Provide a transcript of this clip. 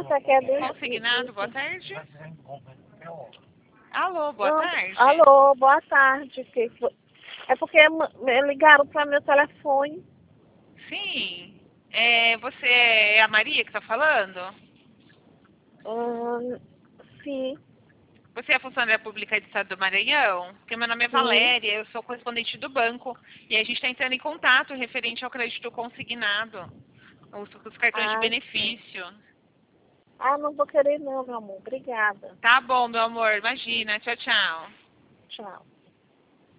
você quer Consignado, boa tarde. Alô, boa tarde. Alô, boa tarde. É porque ligaram para meu telefone. Sim. Você é a Maria que está falando? Sim. Você é funcionária pública do Estado do Maranhão? Porque meu nome é Valéria, eu sou correspondente do banco. E a gente está entrando em contato referente ao crédito consignado, os cartões de benefício. Não vou querer não, meu amor. Obrigada. Tá bom, meu amor, imagina. Tchau, tchau. Tchau.